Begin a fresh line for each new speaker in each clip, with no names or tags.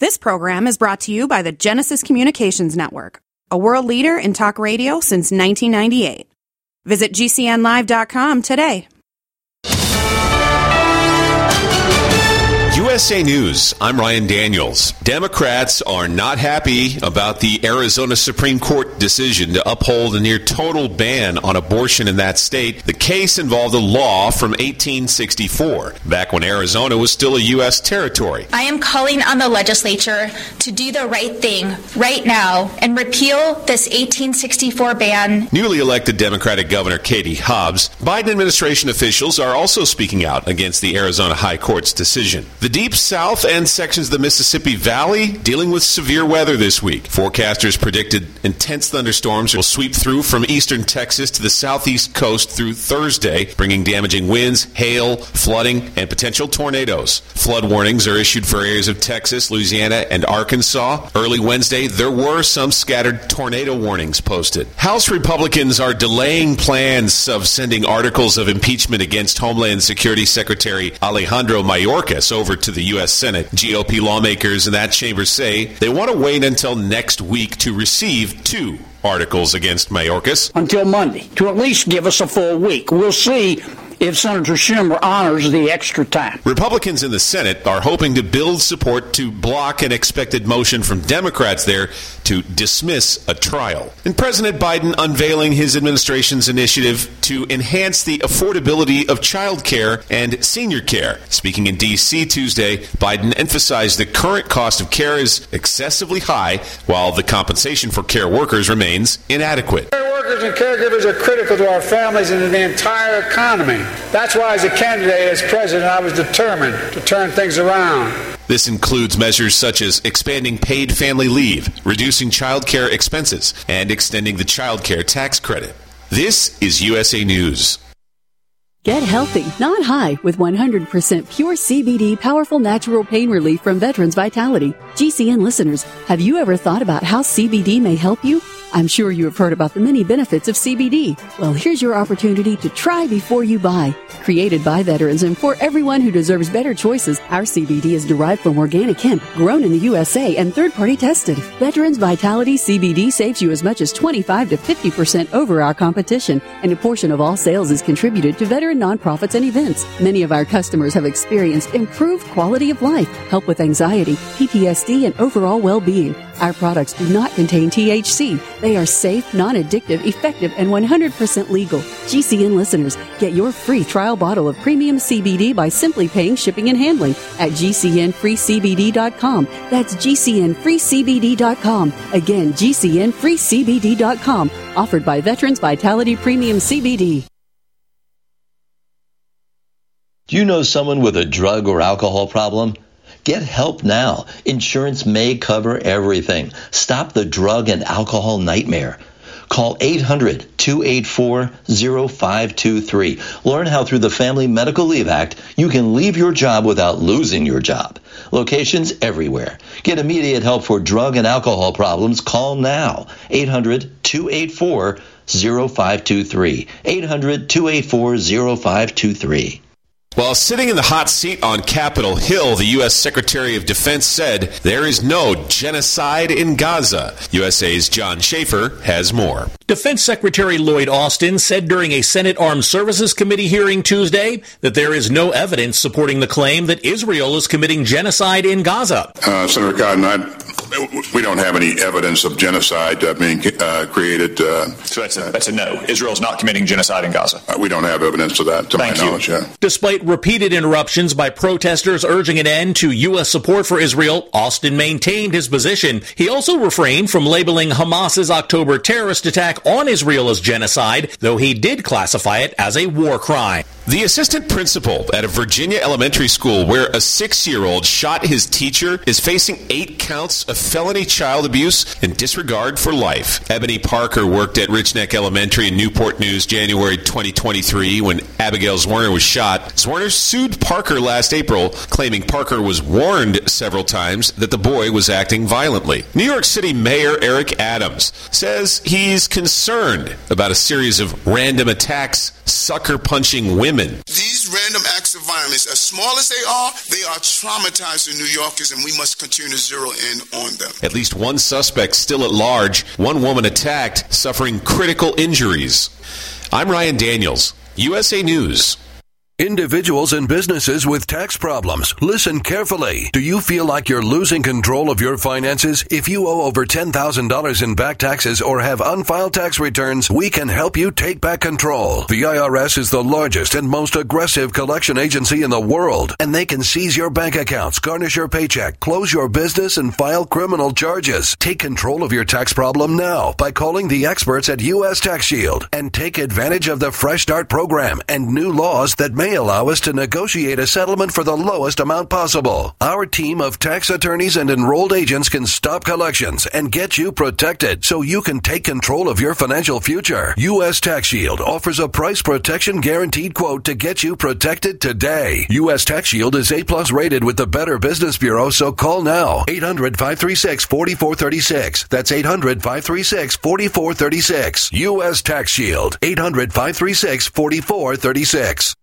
This program is brought to you by the Genesis Communications Network, a world leader in talk radio since 1998. Visit GCNlive.com today.
USA News, I'm Ryan Daniels. Democrats are not happy about the Arizona Supreme Court decision to uphold a near-total ban on abortion in that state. The case involved a law from 1864, back when Arizona was still a U.S. territory.
I am calling on the legislature to do the right thing right now and repeal this 1864 ban.
Newly elected Democratic Governor Katie Hobbs, Biden administration officials are also speaking out against the Arizona High Court's decision. The Deep South and sections of the Mississippi Valley dealing with severe weather this week. Forecasters predicted intense thunderstorms will sweep through from eastern Texas to the southeast coast through Thursday, bringing damaging winds, hail, flooding, and potential tornadoes. Flood warnings are issued for areas of Texas, Louisiana, and Arkansas. Early Wednesday, there were some scattered tornado warnings posted. House Republicans are delaying plans of sending articles of impeachment against Homeland Security Secretary Alejandro Mayorkas over to the U.S. Senate. GOP lawmakers in that chamber say they want to wait until next week to receive 2 articles against Mayorkas.
Until Monday, to at least give us a full week. We'll see if Senator Schumer honors the extra time.
Republicans in the Senate are hoping to build support to block an expected motion from Democrats there to dismiss a trial. And President Biden unveiling his administration's initiative to enhance the affordability of child care and senior care. Speaking in D.C. Tuesday, Biden emphasized the current cost of care is excessively high, while the compensation for care workers remains inadequate.
Care workers and caregivers are critical to our families and to the entire economy. That's why, as a candidate, as president, I was determined to turn things around.
This includes measures such as expanding paid family leave, reducing child care expenses, and extending the child care tax credit. This is USA News.
Get healthy, not high, with 100% pure CBD powerful natural pain relief from Veterans Vitality. GCN listeners, have you ever thought about how CBD may help you? I'm sure you have heard about the many benefits of CBD. Well, here's your opportunity to try before you buy. Created by veterans and for everyone who deserves better choices, our CBD is derived from organic hemp, grown in the USA and third-party tested. Veterans Vitality CBD saves you as much as 25 to 50% over our competition, and a portion of all sales is contributed to veteran nonprofits and events. Many of our customers have experienced improved quality of life, help with anxiety, PTSD, and overall well-being. Our products do not contain THC. They are safe, non-addictive, effective, and 100% legal. GCN listeners, get your free trial bottle of premium CBD by simply paying shipping and handling at GCNFreeCBD.com. That's GCNFreeCBD.com. Again, GCNFreeCBD.com. Offered by Veterans Vitality Premium CBD.
Do you know someone with a drug or alcohol problem? Get help now. Insurance may cover everything. Stop the drug and alcohol nightmare. Call 800-284-0523. Learn how through the Family Medical Leave Act, you can leave your job without losing your job. Locations everywhere. Get immediate help for drug and alcohol problems. Call now. 800-284-0523. 800-284-0523.
While sitting in the hot seat on Capitol Hill, the U.S. Secretary of Defense said there is no genocide in Gaza. USA's John Schaefer has more.
Defense Secretary Lloyd Austin said during a Senate Armed Services Committee hearing Tuesday that there is no evidence supporting the claim that Israel is committing genocide in Gaza.
Senator Cotton, we don't have any evidence of genocide being created.
So that's a no. Israel's not committing genocide in Gaza.
We don't have evidence of that, to my knowledge. Yeah.
Despite repeated interruptions by protesters urging an end to U.S. support for Israel, Austin maintained his position. He also refrained from labeling Hamas's October terrorist attack on Israel as genocide, though he did classify it as a war crime.
The assistant principal at a Virginia elementary school where a 6-year-old shot his teacher is facing 8 counts of felony child abuse and disregard for life. Ebony Parker worked at Richneck Elementary in Newport News January 2023 when Abigail Zwerner was shot. Zwerner sued Parker last April, claiming Parker was warned several times that the boy was acting violently. New York City Mayor Eric Adams says he's concerned about a series of random attacks sucker-punching women.
These random acts of violence, as small as they are traumatizing New Yorkers, and we must continue to zero in on them.
At least one suspect still at large, one woman attacked, suffering critical injuries. I'm Ryan Daniels, USA News.
Individuals and businesses with tax problems, listen carefully. Do you feel like you're losing control of your finances? If you owe over $10,000 in back taxes or have unfiled tax returns, we can help you take back control. The IRS is the largest and most aggressive collection agency in the world, and they can seize your bank accounts, garnish your paycheck, close your business, and file criminal charges. Take control of your tax problem now by calling the experts at U.S. Tax Shield and take advantage of the Fresh Start program and new laws that may allow us to negotiate a settlement for the lowest amount possible. Our team of tax attorneys and enrolled agents can stop collections and get you protected so you can take control of your financial future. U.S. Tax Shield offers a price protection guaranteed quote to get you protected today. U.S. Tax Shield is A+ rated with the Better Business Bureau, so call now. 800-536-4436. That's 800-536-4436. U.S. Tax Shield. 800-536-4436.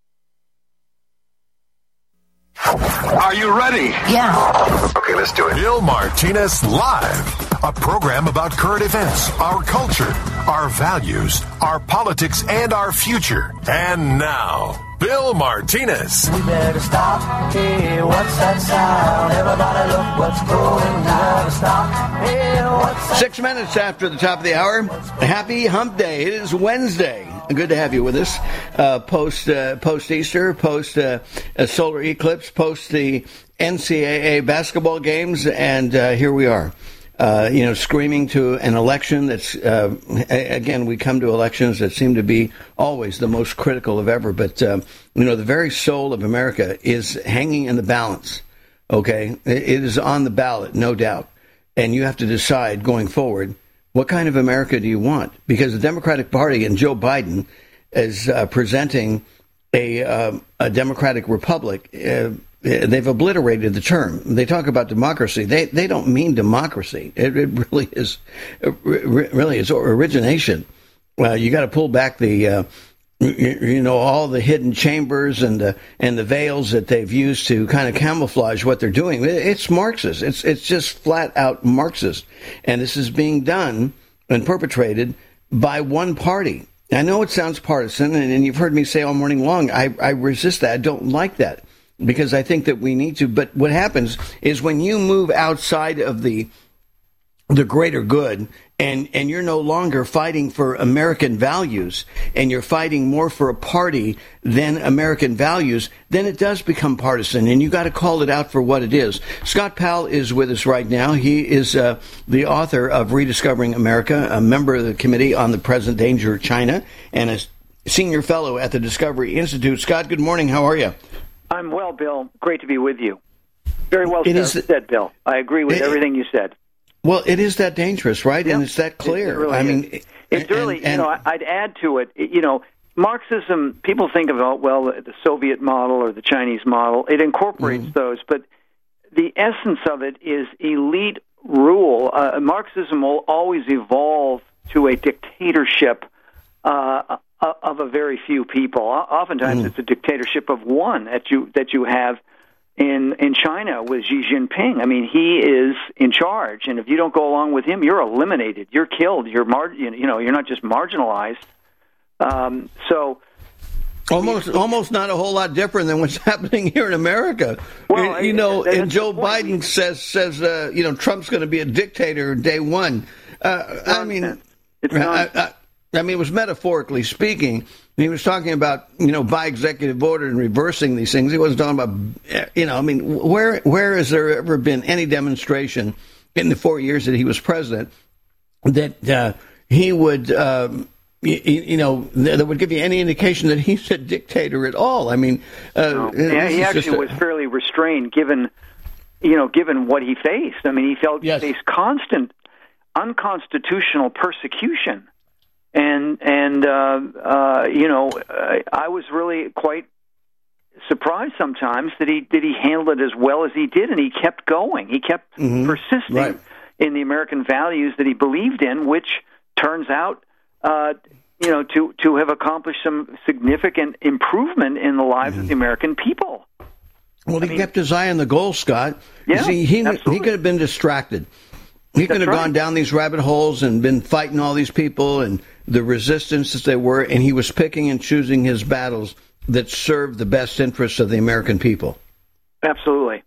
Are you ready?
Yeah.
Okay, let's do it. Bill Martinez Live, a program about current events, our culture, our values, our politics, and our future. And now, Bill Martinez.
We better stop. Hey, what's that sound? Everybody look what's going down. Stop. Hey, what's that
6 minutes after the top of the hour. Happy Hump Day. It is Wednesday. Good to have you with us. Post Easter, post solar eclipse, post the NCAA basketball games, and here we are. Screaming to an election that's, again, we come to elections that seem to be always the most critical of ever. But, the very soul of America is hanging in the balance, okay? It is on the ballot, no doubt. And you have to decide going forward, what kind of America do you want? Because the Democratic Party and Joe Biden is presenting a democratic republic. They've obliterated the term. They talk about democracy. They don't mean democracy. It really is origination. You got to pull back the all the hidden chambers and the veils that they've used to kind of camouflage what they're doing. It's Marxist. It's just flat out Marxist, and this is being done and perpetrated by one party. I know it sounds partisan, and you've heard me say all morning long, I resist that. I don't like that, because I think that we need to. But what happens is when you move outside of the greater good, and you're no longer fighting for American values, and you're fighting more for a party than American values, then it does become partisan, and you got to call it out for what it is. Scott Powell is with us right now. He is the author of Rediscovering America, a member of the Committee on the Present Danger of China, and a senior fellow at the Discovery Institute. Scott, good morning. How are you?
I'm well, Bill. Great to be with you. Very well said, Bill. I agree with everything you said.
Well, it is that dangerous, right? Yep. And it's that clear.
It really is. It's really, I'd add to it, Marxism, people think of, the Soviet model or the Chinese model. It incorporates those, but the essence of it is elite rule. Marxism will always evolve to a dictatorship of a very few people. Oftentimes it's a dictatorship of one that you have in China with Xi Jinping. I mean, he is in charge, and if you don't go along with him, you're eliminated. You're killed. You're you're not just marginalized.
Almost not a whole lot different than what's happening here in America. Well, and Joe Biden says Trump's going to be a dictator day one. It was metaphorically speaking. He was talking about, by executive order and reversing these things. He wasn't talking about, where has there ever been any demonstration in the 4 years that he was president that he would, that would give you any indication that he's a dictator at all? I mean,
he actually was fairly restrained given what he faced. I mean, he faced constant unconstitutional persecution. And I was really quite surprised sometimes that he handled it as well as he did, and he kept going. He kept persisting in the American values that he believed in, which turns out, to have accomplished some significant improvement in the lives of the American people.
Well, he kept his eye on the goal, Scott.
Yeah,
he could have been distracted. He could have gone down these rabbit holes and been fighting all these people and the resistance that they were, and he was picking and choosing his battles that served the best interests of the American people.
Absolutely.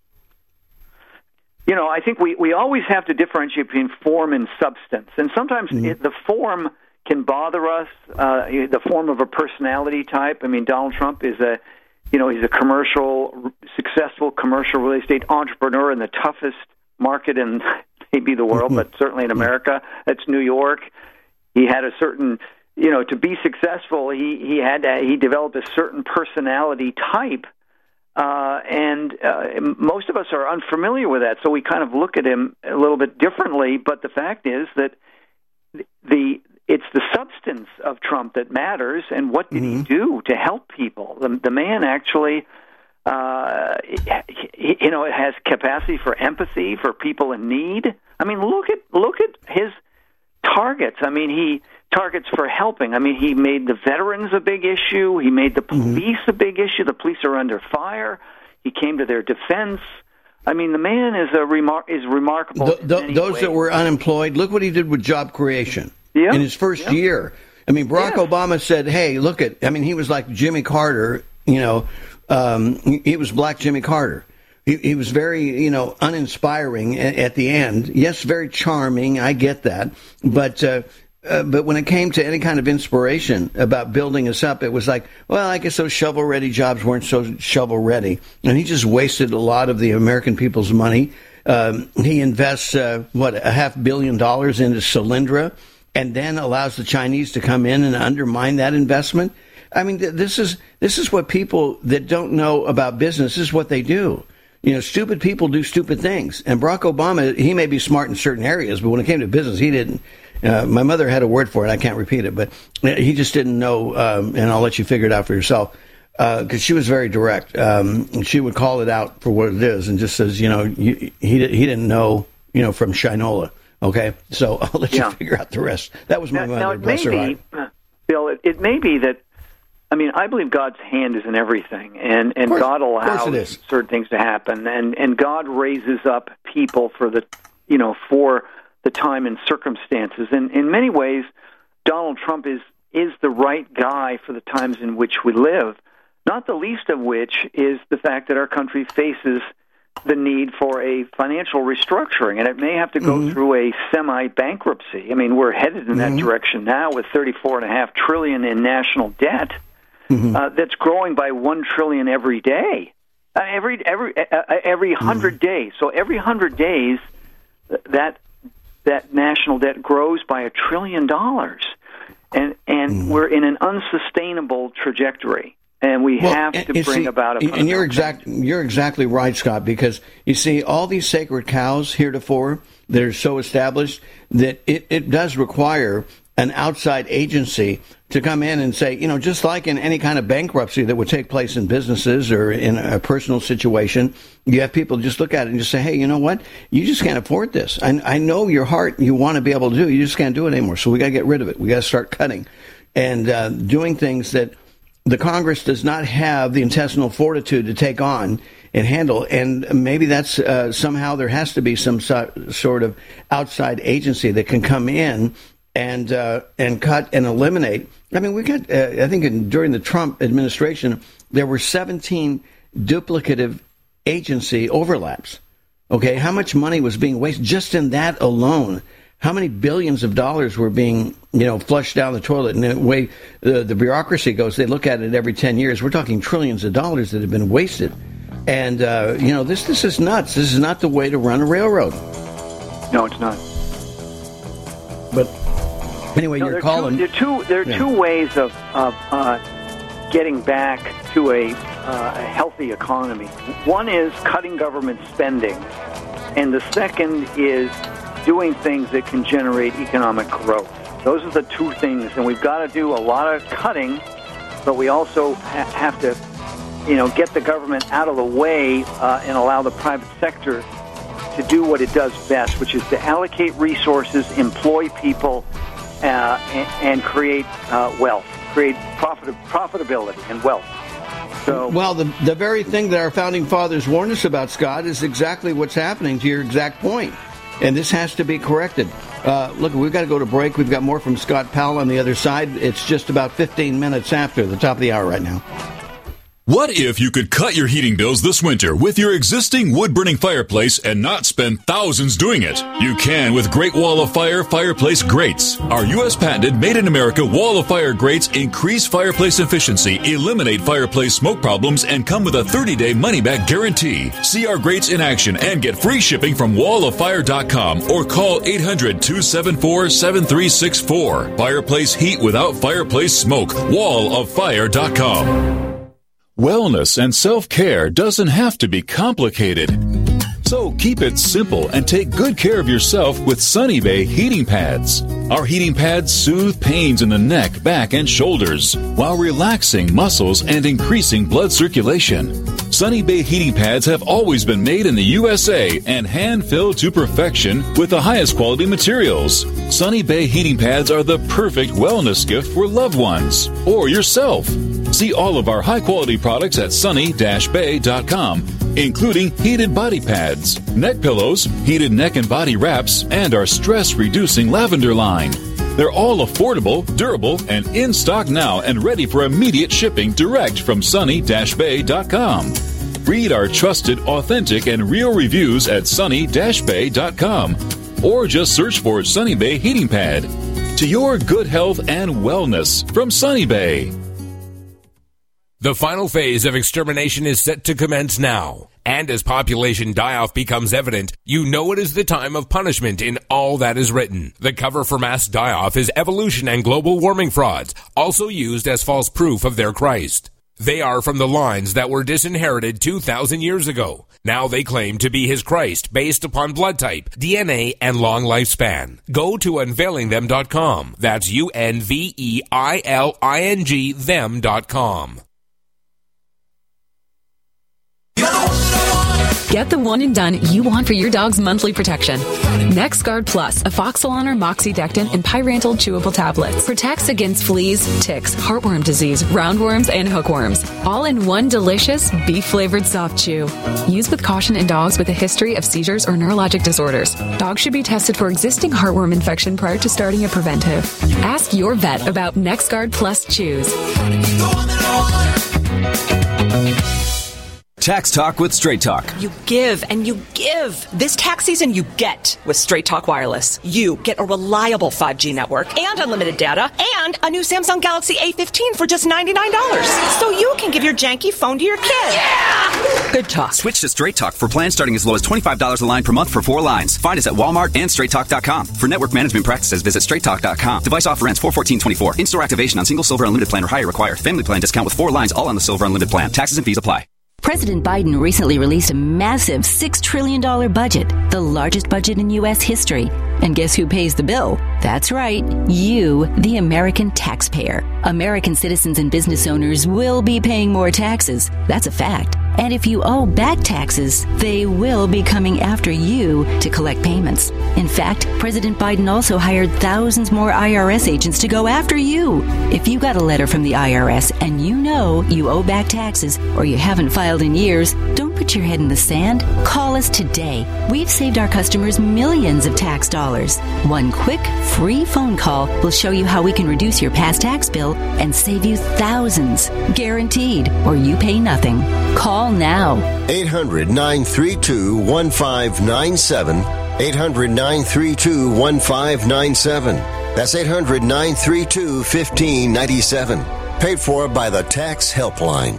I think we always have to differentiate between form and substance. And sometimes the form can bother us, the form of a personality type. I mean, Donald Trump is he's a successful commercial real estate entrepreneur in the toughest market in maybe the world, but certainly in America. That's New York. He had a certain, to be successful, he developed a certain personality type. And most of us are unfamiliar with that, so we kind of look at him a little bit differently. But the fact is that it's the substance of Trump that matters, and what did he do to help people? The man actually, has capacity for empathy for people in need. I mean, look at his targets. I mean, he targets for helping. I mean, he made the veterans a big issue. He made the police a big issue. The police are under fire. He came to their defense. I mean, the man is remarkable.
Those that were unemployed, look what he did with job creation in his first year. I mean, Barack Obama said, hey, he was like Jimmy Carter, he was Black Jimmy Carter. He was very, uninspiring at the end. Yes, very charming. I get that. But when it came to any kind of inspiration about building us up, it was like, well, I guess those shovel-ready jobs weren't so shovel-ready. And he just wasted a lot of the American people's money. He invests, $500 million into Solyndra, and then allows the Chinese to come in and undermine that investment. I mean, this is what people that don't know about business, this is what they do. Stupid people do stupid things. And Barack Obama, he may be smart in certain areas, but when it came to business, he didn't. My mother had a word for it. I can't repeat it, but he just didn't know, and I'll let you figure it out for yourself, because she was very direct. She would call it out for what it is and just says, he didn't know, from Shinola. Okay? So I'll let you figure out the rest. That was my mother, bless her heart.
Bill, it may be that, I believe God's hand is in everything, and God allows certain things to happen, and God raises up people for the time and circumstances. And in many ways, Donald Trump is the right guy for the times in which we live, not the least of which is the fact that our country faces the need for a financial restructuring, and it may have to go through a semi-bankruptcy. We're headed in that direction now with $34.5 trillion in national debt. That's growing by $1 trillion every day, every 100 days. So every 100 days, that national debt grows by $1 trillion, and we're in an unsustainable trajectory. And we have to bring about a.
And you're exactly right, Scott, because you see all these sacred cows heretofore that are so established that it does require an outside agency to come in and say, just like in any kind of bankruptcy that would take place in businesses or in a personal situation, you have people just look at it and just say, hey, you know what? You just can't afford this. I know your heart, you want to be able to do it. You just can't do it anymore. So we got to get rid of it. We got to start cutting and doing things that the Congress does not have the intestinal fortitude to take on and handle. And maybe that's somehow there has to be some sort of outside agency that can come in and cut and eliminate. We got, I think during the Trump administration, there were 17 duplicative agency overlaps. Okay, how much money was being wasted just in that alone? How many billions of dollars were being, flushed down the toilet? And the way the bureaucracy goes, they look at it every 10 years. We're talking trillions of dollars that have been wasted. And, this is nuts. This is not the way to run a railroad.
No, it's not.
But anyway, you're calling.
There are two ways of getting back to a healthy economy. One is cutting government spending, and the second is doing things that can generate economic growth. Those are the two things, and we've got to do a lot of cutting, but we also have to, get the government out of the way and allow the private sector to do what it does best, which is to allocate resources, employ people, and create wealth, create profitability and wealth. So,
well, the very thing that our founding fathers warned us about, Scott, is exactly what's happening, to your exact point. And this has to be corrected. Look, we've got to go to break. We've got more from Scott Powell on the other side. It's just about 15 minutes after the top of the hour right now.
What if you could cut your heating bills this winter with your existing wood-burning fireplace and not spend thousands doing it? You can with Great Wall of Fire fireplace grates. Our U.S. patented made-in-America Wall of Fire grates increase fireplace efficiency, eliminate fireplace smoke problems, and come with a 30-day money-back guarantee. See our grates in action and get free shipping from walloffire.com or call 800-274-7364. Fireplace heat without fireplace smoke. walloffire.com. Wellness and self-care doesn't have to be complicated. So keep it simple and take good care of yourself with Sunny Bay heating pads. Our heating pads soothe pains in the neck, back, and shoulders while relaxing muscles and increasing blood circulation. Sunny Bay heating pads have always been made in the USA and hand-filled to perfection with the highest quality materials. Sunny Bay heating pads are the perfect wellness gift for loved ones or yourself. See all of our high-quality products at sunny-bay.com, including heated body pads, neck pillows, heated neck and body wraps, and our stress-reducing lavender line. They're all affordable, durable, and in stock now and ready for immediate shipping direct from sunny-bay.com. Read our trusted, authentic, and real reviews at sunny-bay.com or just search for Sunny Bay Heating Pad. To your good health and wellness from Sunny Bay.
The final phase of extermination is set to commence now. And as population die-off becomes evident, you know it is the time of punishment in all that is written. The cover for mass die-off is evolution and global warming frauds, also used as false proof of their Christ. They are from the lines that were disinherited 2,000 years ago. Now they claim to be his Christ based upon blood type, DNA, and long lifespan. Go to unveilingthem.com. That's UNVEILING them.com.
Get the one and done you want for your dog's monthly protection. NexGard Plus, Afoxolon or Moxidectin, and Pyrantel chewable tablets. Protects against fleas, ticks, heartworm disease, roundworms, and hookworms. All in one delicious, beef-flavored soft chew. Use with caution in dogs with a history of seizures or neurologic disorders. Dogs should be tested for existing heartworm infection prior to starting a preventive. Ask your vet about NexGard Plus Chews.
Tax Talk with Straight Talk.
You give and you give. This tax season, you get with Straight Talk Wireless. You get a reliable 5G network and unlimited data and a new Samsung Galaxy A15 for just $99. So you can give your janky phone to your kid. Yeah! Good talk.
Switch to Straight Talk for plans starting as low as $25 a line per month for 4 lines. Find us at Walmart and StraightTalk.com. For network management practices, visit StraightTalk.com. Device offer ends 4/14/24. In-store activation on single silver unlimited plan or higher required. Family plan discount with 4 lines all on the silver unlimited plan. Taxes and fees apply.
President Biden recently released a massive $6 trillion budget, the largest budget in U.S. history. And guess who pays the bill? That's right, you, the American taxpayer. American citizens and business owners will be paying more taxes. That's a fact. And if you owe back taxes, they will be coming after you to collect payments. In fact, President Biden also hired thousands more IRS agents to go after you. If you got a letter from the IRS and you know you owe back taxes or you haven't filed in years, don't put your head in the sand. Call us today. We've saved our customers millions of tax dollars. One quick, free phone call will show you how we can reduce your past tax bill and save you thousands. Guaranteed, or you pay nothing. Call now.
800-932-1597. 800-932-1597. That's 800-932-1597. Paid for by the Tax Helpline.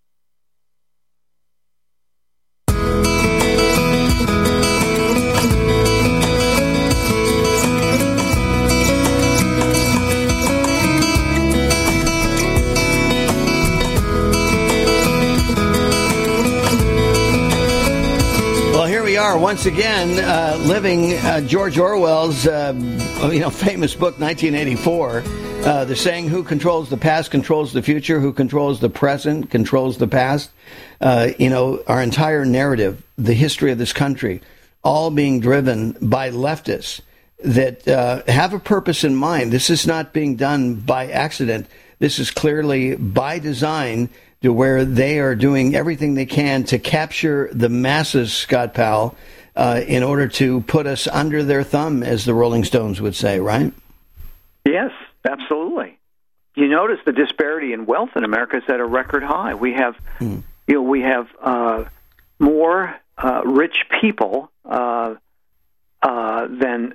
Once again, living George Orwell's famous book, 1984. The saying, who controls the past controls the future, who controls the present controls the past. Our entire narrative, the history of this country, all being driven by leftists that have a purpose in mind. This is not being done by accident. This is clearly by design, to where they are doing everything they can to capture the masses, Scott Powell, in order to put us under their thumb, as the Rolling Stones would say, right?
Yes, absolutely. You notice the disparity in wealth in America is at a record high. We have, we have more rich people than, and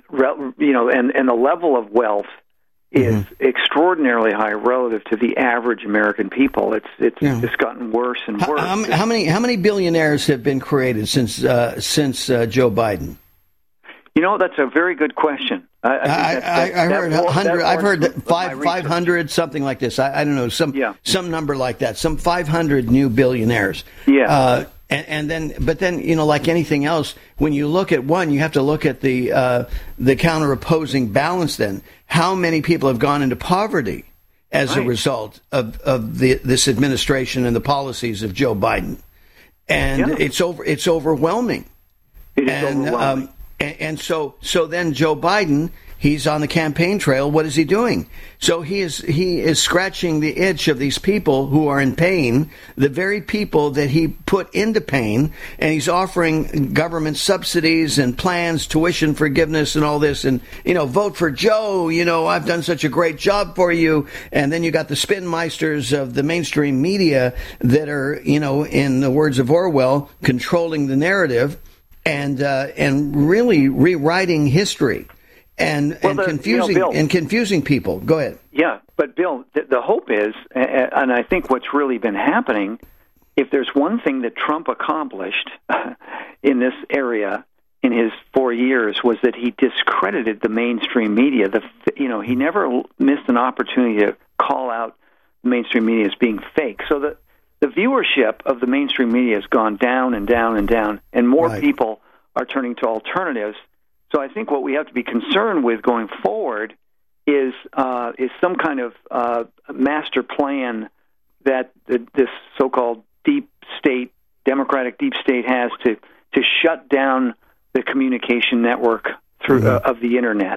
the level of wealth is extraordinarily high relative to the average American people. It's just gotten worse and worse.
How many billionaires have been created since Joe Biden?
That's a very good question.
I heard 100. I've heard 500, something like this. I don't know, some number like that. Some 500 new billionaires.
Yeah.
But then, like anything else, when you look at one, you have to look at the counter-opposing balance. Then, how many people have gone into poverty as a result of this administration and the policies of Joe Biden? And it's overwhelming.
It is overwhelming.
And so then Joe Biden, he's on the campaign trail. What is he doing? So he is scratching the itch of these people who are in pain, the very people that he put into pain, and he's offering government subsidies and plans, tuition forgiveness and all this, and, vote for Joe, I've done such a great job for you. And then you got the spinmeisters of the mainstream media that are, in the words of Orwell, controlling the narrative and really rewriting history. And confusing people. Go ahead.
Yeah, but Bill, the hope is, and I think what's really been happening, if there's one thing that Trump accomplished in this area in his 4 years, was that he discredited the mainstream media. He never missed an opportunity to call out the mainstream media as being fake. So the viewership of the mainstream media has gone down and down and down, and more people are turning to alternatives. So I think what we have to be concerned with going forward is some kind of master plan that this so-called deep state, democratic deep state, has to shut down the communication network through of the internet,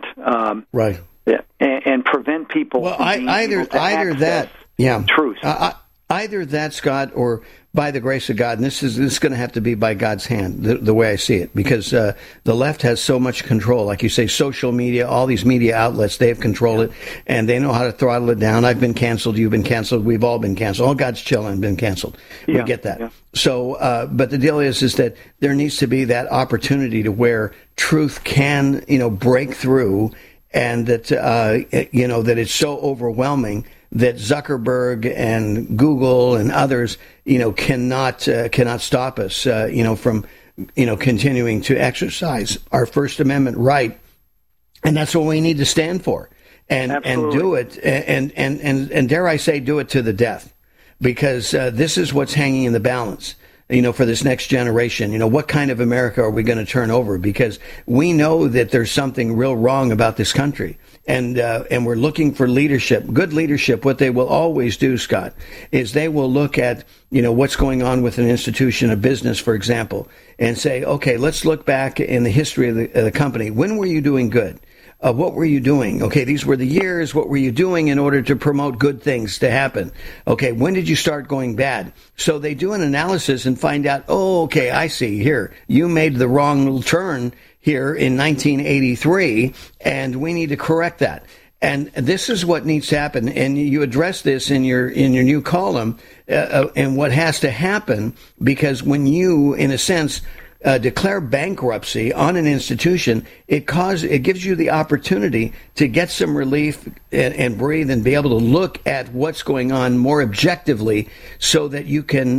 and prevent people.
Well, either that,
truth.
Either that, Scott, or by the grace of God, and this is going to have to be by God's hand, the way I see it, because the left has so much control. Like you say, social media, all these media outlets, they have controlled it, and they know how to throttle it down. I've been canceled. You've been canceled. We've all been canceled. All God's children have been canceled. We get that. Yeah. So, but the deal is that there needs to be that opportunity to where truth can, break through, and that, that it's so overwhelming that Zuckerberg and Google and others, cannot stop us, from, continuing to exercise our First Amendment right, and that's what we need to stand for, and do it, and dare I say, do it to the death, because this is what's hanging in the balance. For this next generation, what kind of America are we going to turn over? Because we know that there's something real wrong about this country. And we're looking for leadership, good leadership. What they will always do, Scott, is they will look at, what's going on with an institution, a business, for example, and say, okay, let's look back in the history of the company. When were you doing good? What were you doing? Okay, these were the years. What were you doing in order to promote good things to happen? Okay, when did you start going bad? So they do an analysis and find out, okay, I see here. You made the wrong turn here in 1983, and we need to correct that. And this is what needs to happen. And you address this in your new column, and what has to happen, because when you, in a sense, declare bankruptcy on an institution, it gives you the opportunity to get some relief and breathe and be able to look at what's going on more objectively, so that you can,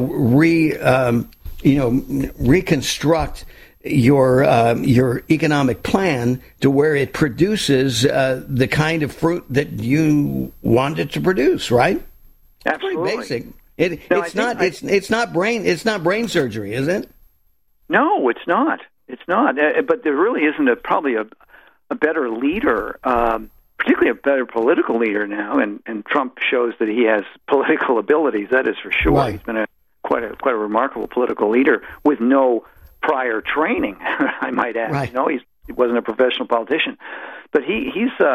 reconstruct your economic plan to where it produces the kind of fruit that you want it to produce. Right?
Absolutely.
Pretty basic. It's not brain surgery, is it?
No, it's not. It's not. But there really isn't probably a better leader, particularly a better political leader now. And Trump shows that he has political abilities. That is for sure. Right. He's been quite a remarkable political leader with no prior training, I might add.
Right.
He's wasn't a professional politician, but he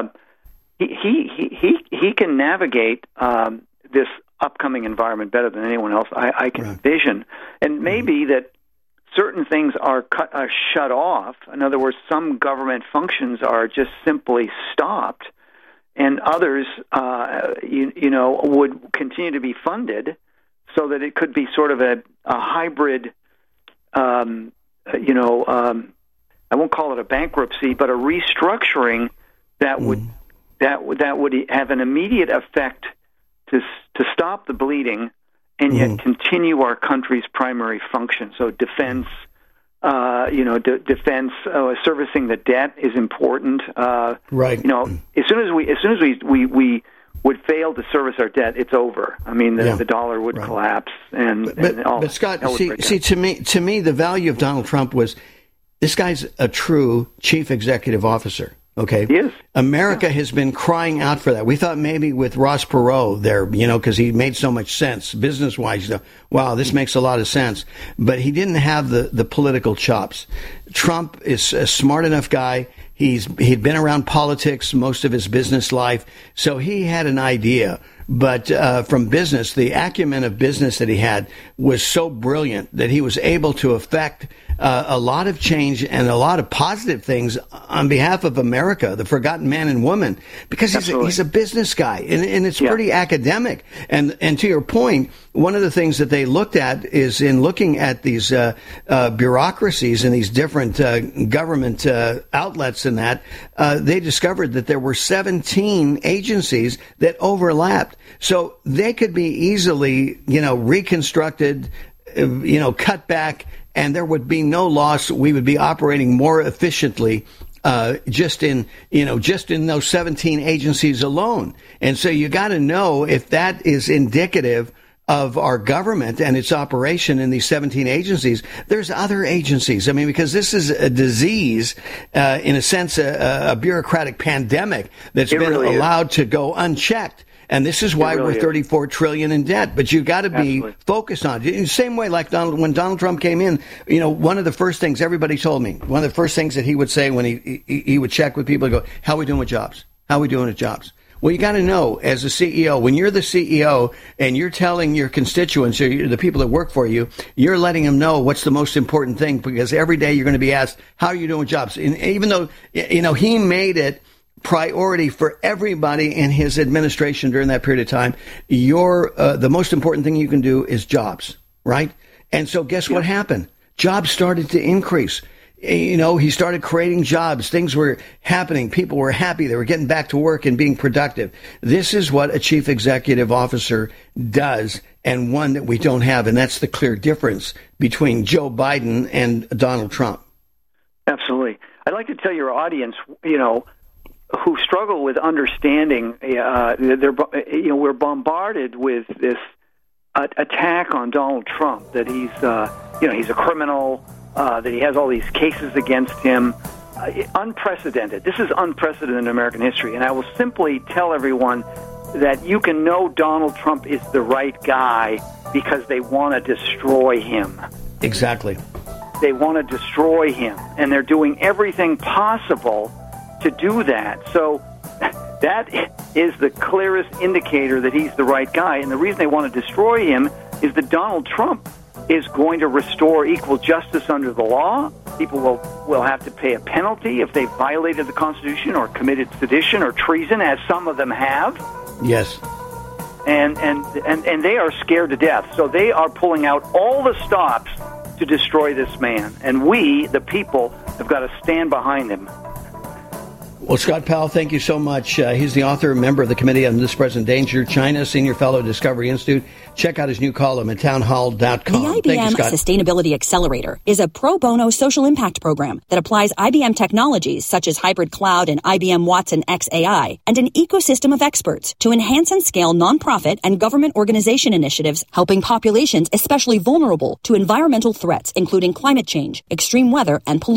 can navigate this upcoming environment better than anyone else I can envision. And maybe that certain things are shut off. In other words, some government functions are just simply stopped, and others, would continue to be funded, so that it could be sort of a hybrid. I won't call it a bankruptcy, but a restructuring that would have an immediate effect to stop the bleeding and yet continue our country's primary function. So defense, servicing the debt is important.
Right.
As soon as we would fail to service our debt, it's over. I mean, the dollar would collapse,
but Scott, see, to me, the value of Donald Trump was this guy's a true chief executive officer. Okay.
He is.
America has been crying out for that. We thought maybe with Ross Perot there, because he made so much sense business-wise. Wow, this makes a lot of sense. But he didn't have the political chops. Trump is a smart enough guy. He'd been around politics most of his business life, so he had an idea. But from business, the acumen of business that he had was so brilliant that he was able to affect a lot of change and a lot of positive things on behalf of America, the forgotten man and woman, because he's a business guy, and it's pretty academic. And to your point, one of the things that they looked at is in looking at these bureaucracies and these different government outlets and that, they discovered that there were 17 agencies that overlapped. So they could be easily, reconstructed, cut back, and there would be no loss. We would be operating more efficiently just in those 17 agencies alone. And so you got to know if that is indicative of our government and its operation in these 17 agencies. There's other agencies. I mean, because this is a disease, in a sense, a bureaucratic pandemic that's been allowed to go unchecked. And this is why we're $34 trillion in debt. But you got to be focused on it. In the same way, like when Donald Trump came in, one of the first things everybody told me, one of the first things that he would say when he would check with people, he'd go, "How are we doing with jobs? How are we doing with jobs?" Well, you got to know, as a CEO, when you're the CEO and you're telling your constituents or the people that work for you, you're letting them know what's the most important thing, because every day you're going to be asked, "How are you doing with jobs?" And even though, he made it priority for everybody in his administration during that period of time, the most important thing you can do is jobs, right? And so guess what happened? Jobs started to increase. He started creating jobs. Things were happening. People were happy. They were getting back to work and being productive. This is what a chief executive officer does, and one that we don't have. And that's the clear difference between Joe Biden and Donald Trump.
Absolutely. I'd like to tell your audience, who struggle with understanding, we're bombarded with this attack on Donald Trump, that he's a criminal, that he has all these cases against him. Unprecedented. This is unprecedented in American history. And I will simply tell everyone that you can know Donald Trump is the right guy because they want to destroy him.
Exactly.
They want to destroy him, and they're doing everything possible to do that. So that is the clearest indicator that he's the right guy. And the reason they want to destroy him is that Donald Trump is going to restore equal justice under the law. People will have to pay a penalty if they violated the Constitution or committed sedition or treason, as some of them have.
Yes.
And they are scared to death. So they are pulling out all the stops to destroy this man. And we, the people, have got to stand behind him.
Well, Scott Powell, thank you so much. He's the author and member of the Committee on This Present Danger, China, Senior Fellow, Discovery Institute. Check out his new column at townhall.com.
The IBM Sustainability Accelerator is a pro bono social impact program that applies IBM technologies such as hybrid cloud and IBM Watson XAI and an ecosystem of experts to enhance and scale nonprofit and government organization initiatives helping populations especially vulnerable to environmental threats, including climate change, extreme weather, and pollution.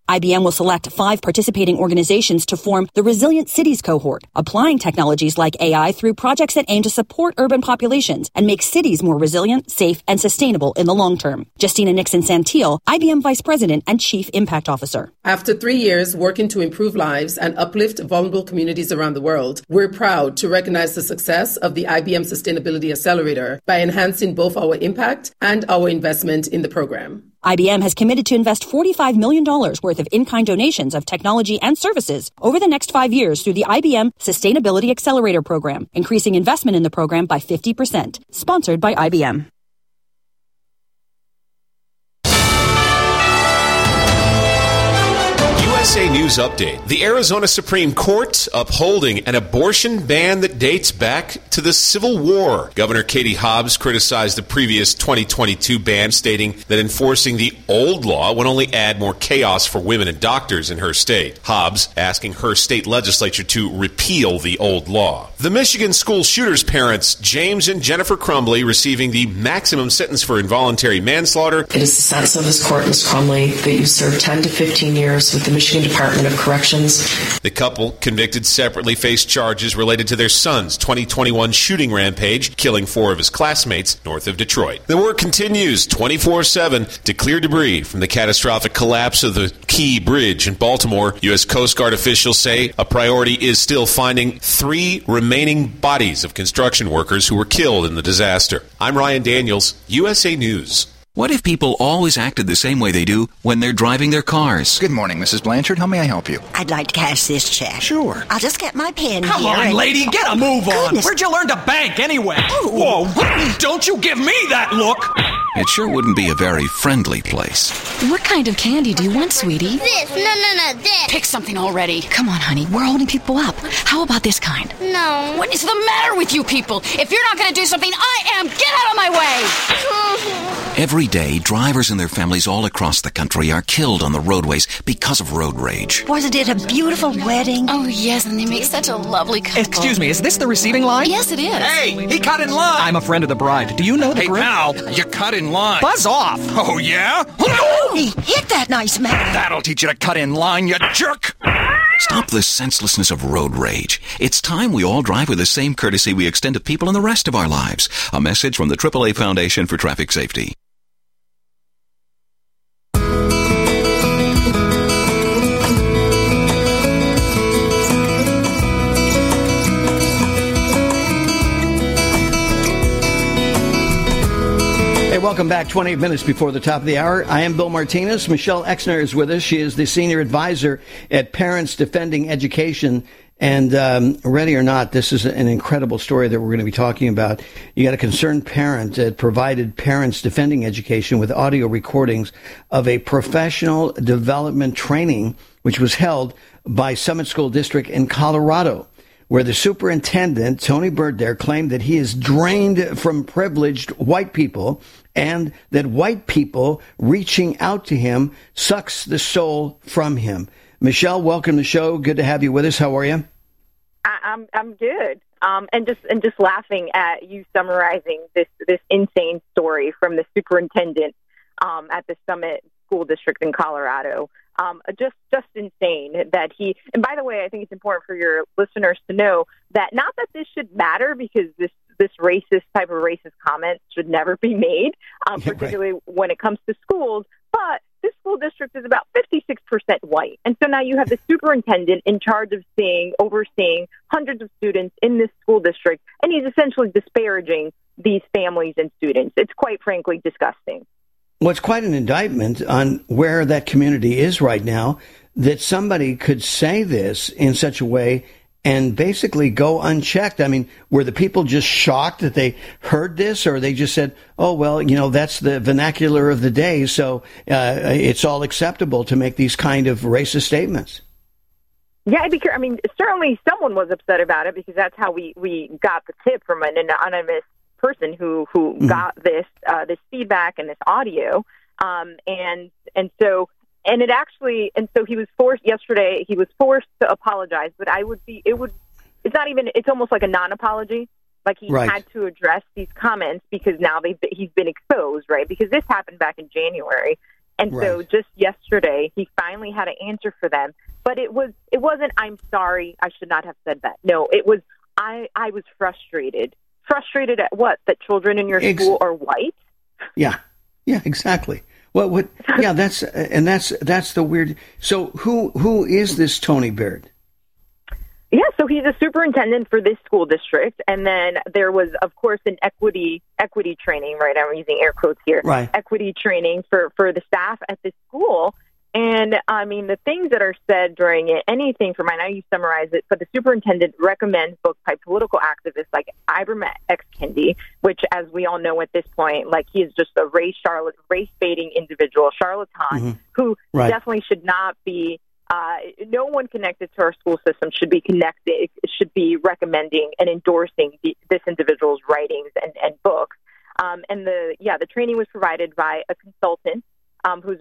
IBM will select 5 participating organizations to form the Resilient Cities cohort, applying technologies like AI through projects that aim to support urban populations and make cities more resilient, safe, and sustainable in the long term. Justina Nixon-Santil, IBM Vice President and Chief Impact Officer.
After 3 years working to improve lives and uplift vulnerable communities around the world, we're proud to recognize the success of the IBM Sustainability Accelerator by enhancing both our impact and our investment in the program.
IBM has committed to invest $45 million worth of in-kind donations of technology and services over the next 5 years through the IBM Sustainability Accelerator program, increasing investment in the program by 50%. Sponsored by IBM.
USA News Update. The Arizona Supreme Court upholding an abortion ban that dates back to the Civil War. Governor Katie Hobbs criticized the previous 2022 ban, stating that enforcing the old law would only add more chaos for women and doctors in her state. Hobbs asking her state legislature to repeal the old law. The Michigan school shooter's parents, James and Jennifer Crumbley, receiving the maximum sentence for involuntary manslaughter.
It is the sense of this court, Ms. Crumbley, that you serve 10 to 15 years with the Michigan Department of Corrections.
The couple, convicted separately, faced charges related to their son's 2021 shooting rampage, killing 4 of his classmates north of Detroit. The work continues 24/7 to clear debris from the catastrophic collapse of the Key Bridge in Baltimore. U.S. Coast Guard officials say a priority is still finding 3 remaining bodies of construction workers who were killed in the disaster. I'm Ryan Daniels, USA News.
What if people always acted the same way they do when they're driving their cars?
Good morning, Mrs. Blanchard. How may I help you?
I'd like to cash this check.
Sure.
I'll just get my pen
Come
here.
on, lady, get a move on.
Goodness.
Where'd you learn to bank anyway?
Ooh.
Whoa, don't you give me that look.
It sure wouldn't be a very friendly place.
What kind of candy do you want, sweetie?
This. No, this.
Pick something already. Come on, honey. We're holding people up. How about this kind?
No.
What is the matter with you people? If you're not going to do something, I am. Get out of my way.
Every day, drivers and their families all across the country are killed on the roadways because of road rage.
Wasn't it a beautiful wedding?
Oh, yes, and they make such a lovely couple.
Excuse me, is this the receiving line?
Yes, it is.
Hey, he cut in line. I'm a friend of the bride. Do you know the grip? Now, you cut in line. Buzz off. Oh, yeah?
He hit that nice man.
That'll teach you to cut in line, you jerk.
Stop the senselessness of road rage. It's time we all drive with the same courtesy we extend to people in the rest of our lives. A message from the AAA Foundation for Traffic Safety.
Welcome back. 28 minutes before the top of the hour. I am Bill Martinez. Michelle Exner is with us. She is the senior advisor at Parents Defending Education. And ready or not, this is an incredible story that we're going to be talking about. You got a concerned parent that provided Parents Defending Education with audio recordings of a professional development training, which was held by Summit School District in Colorado, where the superintendent, Tony Bird, claimed that he is drained from privileged white people and that white people reaching out to him sucks the soul from him. Michelle, welcome to the show. Good to have you with us. How are you?
I'm good. And just laughing at you summarizing this insane story from the superintendent at the Summit School District in Colorado. Just insane that he, and by the way, I think it's important for your listeners to know that not that this should matter, because this type of racist comment should never be made, particularly when it comes to schools, but this school district is about 56% white. And so now you have the superintendent in charge of overseeing hundreds of students in this school district, and he's essentially disparaging these families and students. It's quite frankly disgusting.
Well, it's quite an indictment on where that community is right now, that somebody could say this in such a way and basically go unchecked. I mean, were the people just shocked that they heard this, or they just said, oh, well, that's the vernacular of the day, so it's all acceptable to make these kind of racist statements?
Yeah, I mean, certainly someone was upset about it, because that's how we got the tip from an anonymous person who got this feedback and this audio, and so he was forced yesterday. He was forced to apologize, but it's almost like a non-apology. Like he had to address these comments because now he's been exposed, right? Because this happened back in January, And so just yesterday, he finally had an answer for them. But it wasn't, I'm sorry, I should not have said that. No, it was, I was frustrated. Frustrated at what? That children in your school are white?
Yeah, exactly. What? Yeah, that's the weird. So who is this Tony Baird?
Yeah, so he's a superintendent for this school district, and then there was, of course, an equity training. Right, I'm using air quotes here.
Right.
Equity training for the staff at this school. And I mean, the things that are said during it, anything from, I know you summarize it, but the superintendent recommends books by political activists like Ibram X. Kendi, which, as we all know at this point, like, he is just a race-baiting individual, charlatan, who definitely should not be. No one connected to our school system should be recommending and endorsing this individual's writings and books. And the training was provided by a consultant who's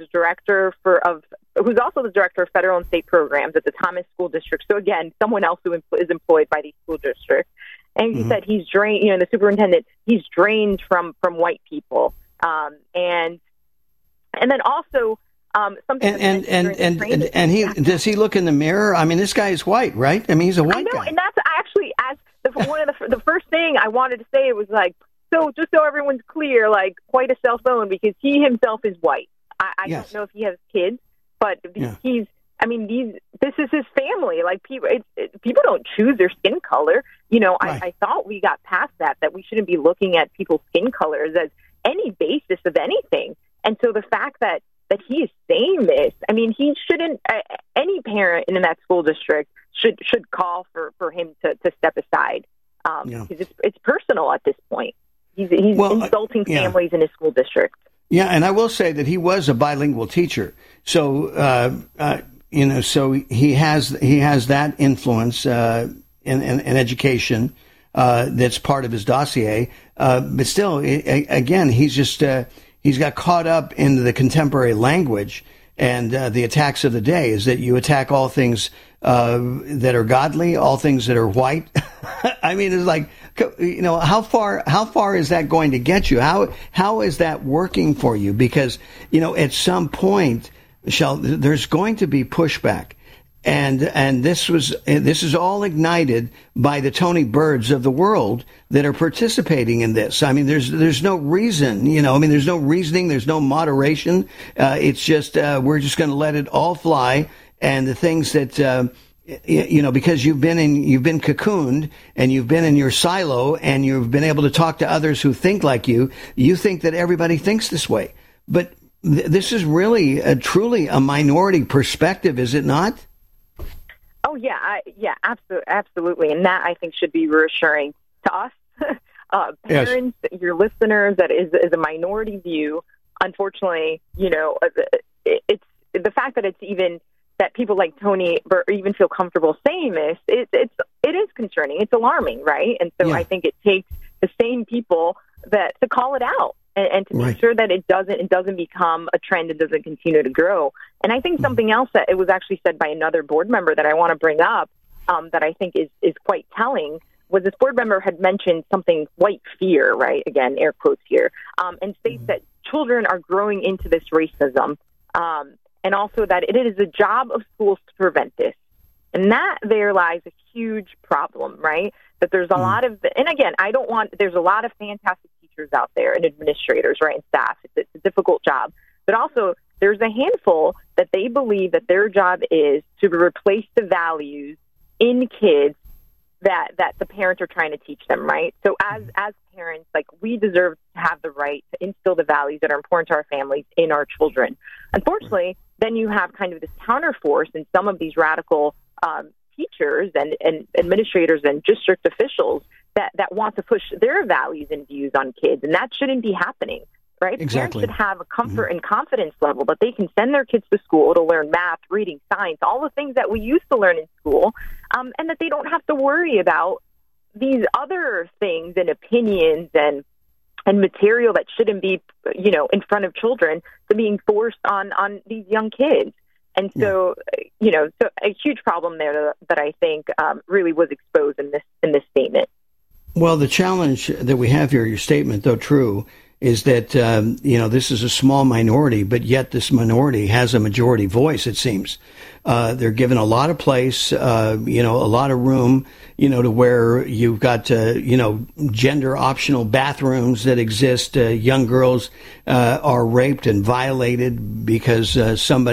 who's also the director of federal and state programs at the Thomas School District. So again, someone else who is employed by these school districts. And he said he's drained. The superintendent, he's drained from white people, and then also. Something
and he does he look in the mirror? I mean, this guy is white, right? I mean, he's a white guy.
And that's actually one of the first thing I wanted to say. It was like, so just so everyone's clear, like, quite a cell phone, because he himself is white. I don't know if he has kids, but he's. I mean, this is his family. Like, people don't choose their skin color. I thought we got past that we shouldn't be looking at people's skin colors as any basis of anything. And so the fact that he is saying this, I mean, he shouldn't. Any parent in that school district should call for him to step aside, because it's personal at this point. He's insulting families in his school district.
Yeah, and I will say that he was a bilingual teacher, so so he has that influence in education that's part of his dossier. But still, again, he's just. He's got caught up in the contemporary language, and the attacks of the day is that you attack all things that are godly, all things that are white. I mean, it's like, how far is that going to get you? How is that working for you? Because, at some point, there's going to be pushback. And this is all ignited by the Tony Bairds of the world that are participating in this. I mean, there's no reason, there's no reasoning, there's no moderation. It's just we're just going to let it all fly. And the things that because you've been cocooned and you've been in your silo and you've been able to talk to others who think like you think that everybody thinks this way. But this is really truly a minority perspective, is it not?
Oh, yeah, absolutely. And that, I think, should be reassuring to us, parents, your listeners, that is a minority view. Unfortunately, it's the fact that it's even that people like Tony even feel comfortable saying this, it is concerning. It's alarming, right? And so I think it takes the same people to call it out. And to make sure that it doesn't become a trend, it doesn't continue to grow. And I think something else that it was actually said by another board member that I want to bring up, that I think is quite telling, was this board member had mentioned something, white fear, right? Again, air quotes here, and states that children are growing into this racism, and also that it is the job of schools to prevent this. And that there lies a huge problem, right? That there's a lot of, and again, there's a lot of fantastic teachers out there and administrators, right, and staff. It's a difficult job. But also, there's a handful that they believe that their job is to replace the values in kids that the parents are trying to teach them, right? So as parents, like, we deserve to have the right to instill the values that are important to our families in our children. Unfortunately, then you have kind of this counterforce in some of these radical teachers and administrators and district officials that want to push their values and views on kids, and that shouldn't be happening, right?
Exactly.
Parents should have a comfort and confidence level that they can send their kids to school to learn math, reading, science, all the things that we used to learn in school, and that they don't have to worry about these other things and opinions and material that shouldn't be, in front of children, to being forced on these young kids. And so, so a huge problem there that I think really was exposed in this statement.
Well, the challenge that we have here, your statement, though true, is that, this is a small minority, but yet this minority has a majority voice, it seems. They're given a lot of place, a lot of room, to where you've got, gender optional bathrooms that exist. Young girls are raped and violated because some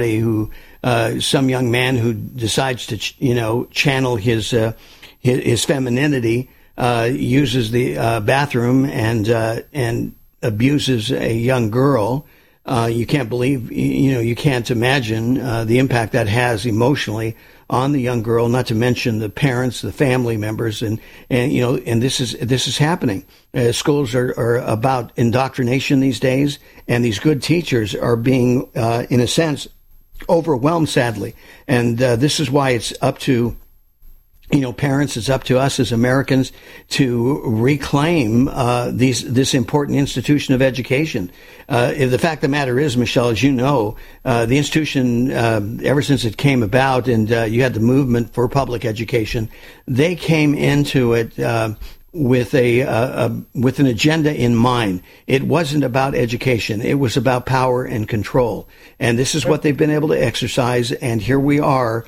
young man who decides to, channel his femininity, uses the bathroom and abuses a young girl. You can't believe, you can't imagine the impact that has emotionally on the young girl, not to mention the parents, the family members, and this is happening. Schools are about indoctrination these days, and these good teachers are being, in a sense, overwhelmed, sadly. And this is why it's up to parents, it's up to us as Americans to reclaim this important institution of education. The fact of the matter is, Michelle, as you know, the institution, ever since it came about, and you had the movement for public education, they came into it with an agenda in mind. It wasn't about education. It was about power and control. And this is what they've been able to exercise. And here we are,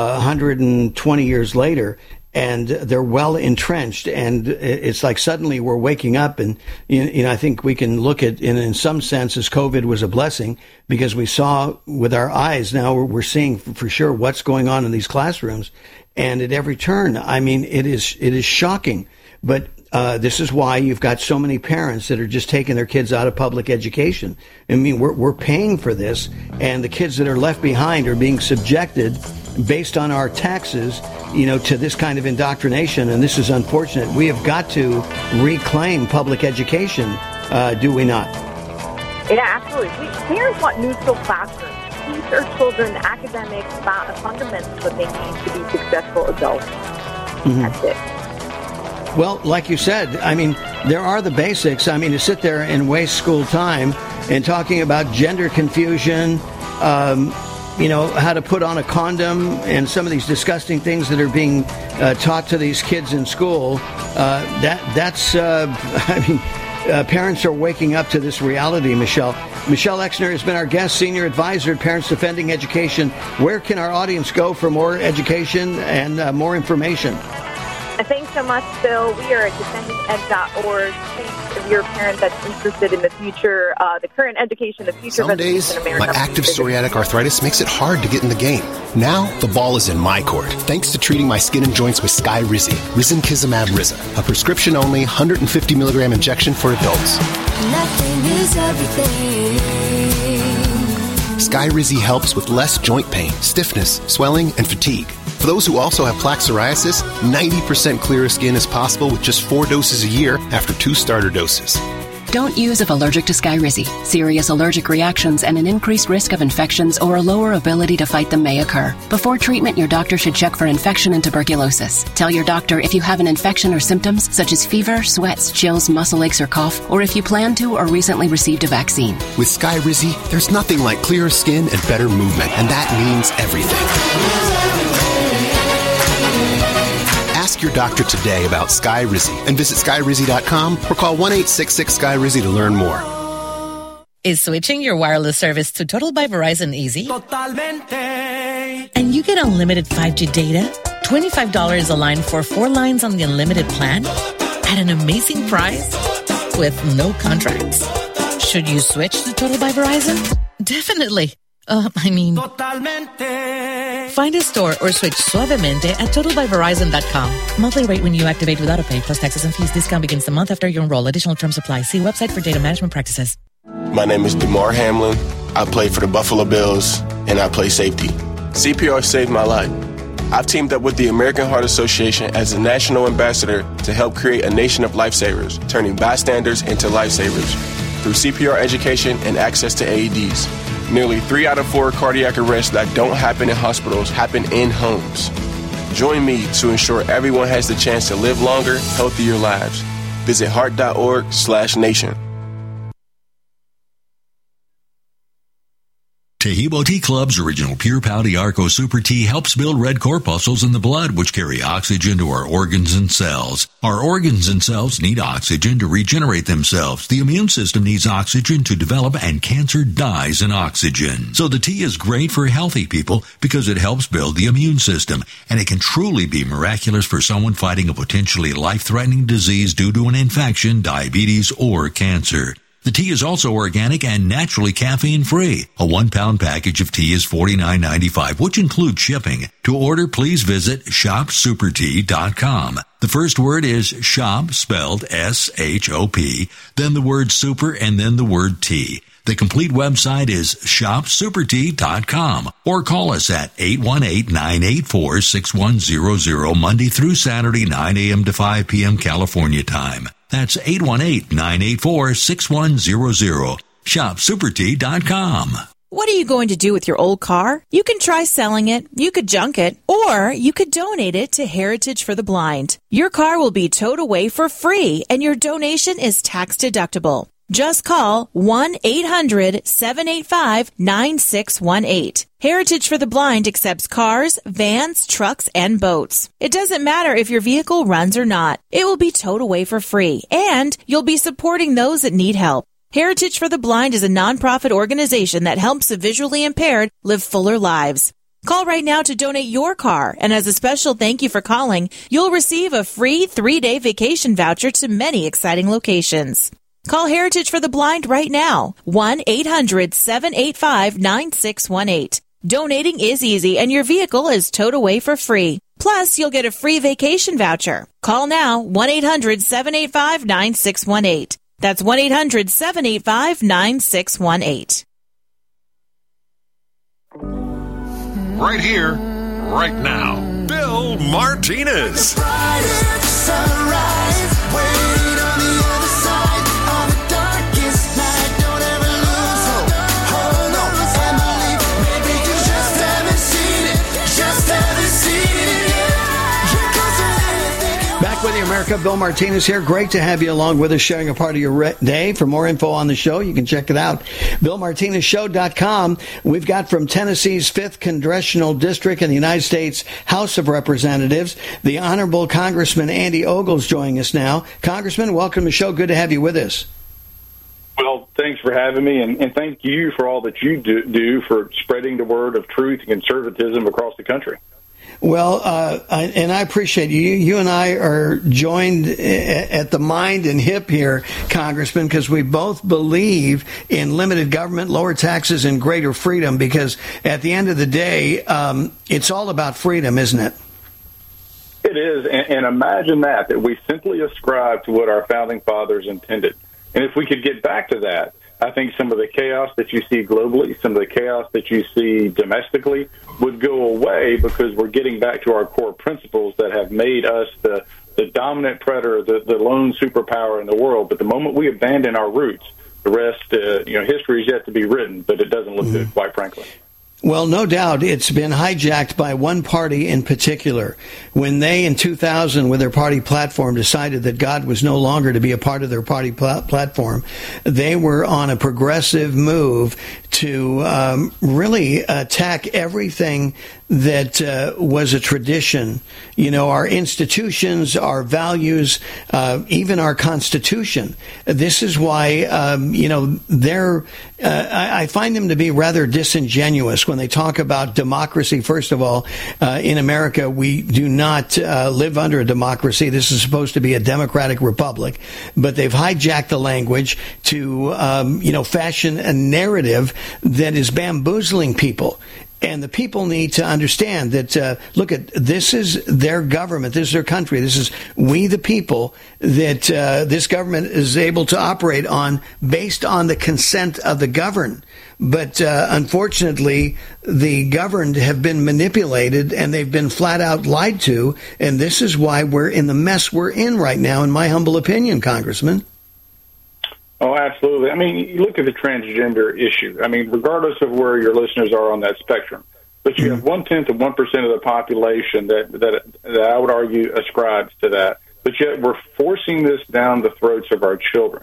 120 years later, and they're well entrenched. And it's like suddenly we're waking up, and I think we can look at, in some senses, COVID was a blessing, because we saw with our eyes. Now we're seeing for sure what's going on in these classrooms, and at every turn, it is shocking. But this is why you've got so many parents that are just taking their kids out of public education. We're paying for this, and the kids that are left behind are being subjected, based on our taxes, to this kind of indoctrination, and this is unfortunate. We have got to reclaim public education, do we not?
Yeah, absolutely. Parents want neutral classrooms. Teach our children the academic fundamentals that they need to be successful adults. Mm-hmm. That's it.
Well, like you said, there are the basics. To sit there and waste school time and talking about gender confusion, how to put on a condom, and some of these disgusting things that are being taught to these kids in school, parents are waking up to this reality, Michelle. Michelle Exner has been our guest, senior advisor at Parents Defending Education. Where can our audience go for more education and more information?
Thanks so much, Bill. We are at defendinged.org. If you're a parent that's interested in the future, the current education, the future
Some
of
days,
education in America.
my active psoriatic arthritis makes it hard to get in the game. Now, the ball is in my court, thanks to treating my skin and joints with Skyrizi, Risankizumab Riza, a prescription-only 150 milligram injection for adults.
Nothing is everything.
Skyrizi helps with less joint pain, stiffness, swelling, and fatigue. For those who also have plaque psoriasis, 90% clearer skin is possible with just 4 doses a year after 2 starter doses.
Don't use if allergic to Skyrizi. Serious allergic reactions and an increased risk of infections or a lower ability to fight them may occur. Before treatment, your doctor should check for infection and tuberculosis. Tell your doctor if you have an infection or symptoms such as fever, sweats, chills, muscle aches, or cough, or if you plan to or recently received a vaccine.
With Skyrizi, there's nothing like clearer skin and better movement, and that means everything. Ask your doctor today about Skyrizi and visit Skyrizi.com or call 1-866-SKY-RIZI to learn more.
Is switching your wireless service to Total by Verizon easy? Totalmente. And you get unlimited 5G data, $25 a line for 4 lines on the unlimited plan at an amazing price with no contracts. Should you switch to Total by Verizon? Definitely. Totalmente. Find a store or switch suavemente at totalbyverizon.com. Monthly rate when you activate without a pay plus taxes and fees. Discount begins the month after you enroll. Additional terms apply. See website for data management practices.
My name is DeMar Hamlin. I play for the Buffalo Bills, and I play safety. CPR saved my life. I've teamed up with the American Heart Association as a national ambassador to help create a nation of lifesavers, turning bystanders into lifesavers through CPR education and access to AEDs. Nearly 3 out of 4 cardiac arrests that don't happen in hospitals happen in homes. Join me to ensure everyone has the chance to live longer, healthier lives. Visit heart.org/nation.
Tahibo Tea Club's original Pure Pau Arco Super Tea helps build red corpuscles in the blood, which carry oxygen to our organs and cells. Our organs and cells need oxygen to regenerate themselves. The immune system needs oxygen to develop, and cancer dies in oxygen. So the tea is great for healthy people because it helps build the immune system, and it can truly be miraculous for someone fighting a potentially life-threatening disease due to an infection, diabetes, or cancer. The tea is also organic and naturally caffeine-free. A 1-pound package of tea is $49.95, which includes shipping. To order, please visit shopsupertea.com. The first word is shop, spelled S-H-O-P, then the word super, and then the word tea. The complete website is shopsupertea.com, or call us at 818-984-6100 Monday through Saturday, 9 a.m. to 5 p.m. California time. That's 818-984-6100. ShopSuperTea.com.
What are you going to do with your old car? You can try selling it, you could junk it, or you could donate it to Heritage for the Blind. Your car will be towed away for free, and your donation is tax deductible. Just call 1-800-785-9618. Heritage for the Blind accepts cars, vans, trucks, and boats. It doesn't matter if your vehicle runs or not. It will be towed away for free, and you'll be supporting those that need help. Heritage for the Blind is a nonprofit organization that helps the visually impaired live fuller lives. Call right now to donate your car, and as a special thank you for calling, you'll receive a free 3-day vacation voucher to many exciting locations. Call Heritage for the Blind right now, 1-800-785-9618. Donating is easy, and your vehicle is towed away for free. Plus, you'll get a free vacation voucher. Call now, 1-800-785-9618. That's 1-800-785-9618.
Right here, right now, Bill Martinez.
With you, America. Bill Martinez here. Great to have you along with us, sharing a part of your day. For more info on the show, you can check it out. BillMartinezShow.com. We've got from Tennessee's 5th Congressional District in the United States House of Representatives, the Honorable Congressman Andy Ogles joining us now. Congressman, welcome to the show. Good to have you with us.
Well, thanks for having me, and thank you for all that you do for spreading the word of truth and conservatism across the country.
Well, I appreciate you. You and I are joined at the mind and hip here, Congressman, because we both believe in limited government, lower taxes, and greater freedom, because at the end of the day, it's all about freedom, isn't it?
It is, and imagine that we simply ascribe to what our founding fathers intended. And if we could get back to that, I think some of the chaos that you see globally, some of the chaos that you see domestically would go away, because we're getting back to our core principles that have made us the dominant predator, the lone superpower in the world. But the moment we abandon our roots, the rest, history is yet to be written, but it doesn't look good, quite frankly.
Well, no doubt it's been hijacked by one party in particular. When they, in 2000, with their party platform, decided that God was no longer to be a part of their party platform, they were on a progressive move to really attack everything that was a tradition. You know, our institutions, our values, even our Constitution. This is why, I find them to be rather disingenuous when they talk about democracy. First of all, in America, we do not live under a democracy. This is supposed to be a democratic republic, but they've hijacked the language to, fashion a narrative that is bamboozling people. And the people need to understand that, this is their government, this is their country, this is we the people, that this government is able to operate on based on the consent of the governed. But unfortunately, the governed have been manipulated and they've been flat out lied to. And this is why we're in the mess we're in right now, in my humble opinion, Congressman.
Oh, absolutely. I mean, you look at the transgender issue. I mean, regardless of where your listeners are on that spectrum, but you have 0.1% of the population that I would argue ascribes to that. But yet we're forcing this down the throats of our children.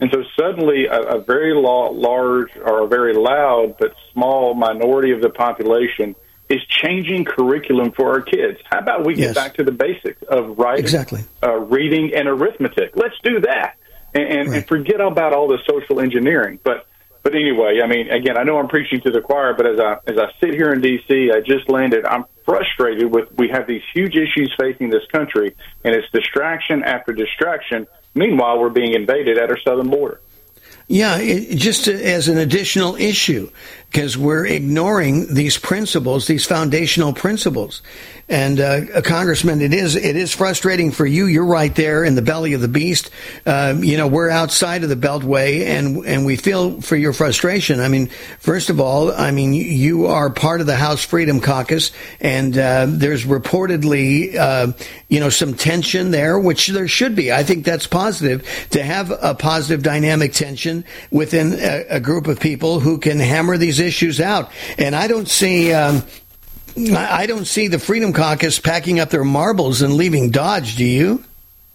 And so suddenly a very large or a very loud but small minority of the population is changing curriculum for our kids. How about we get back to the basics of writing, reading, and arithmetic? Let's do that and forget about all the social engineering. But anyway, I mean, again, I know I'm preaching to the choir, but as I sit here in D.C., I just landed, I'm frustrated we have these huge issues facing this country, and it's distraction after distraction. Meanwhile, we're being invaded at our southern border.
Yeah, just as an additional issue, because we're ignoring these principles, these foundational principles. And Congressman, it is frustrating for you. You're right there in the belly of the beast. We're outside of the Beltway, and we feel for your frustration. I mean, first of all, you are part of the House Freedom Caucus, and there's reportedly, some tension there, which there should be. I think that's positive to have a positive dynamic tension within a group of people who can hammer these issues out. And I don't see the Freedom Caucus packing up their marbles and leaving Dodge. Do you?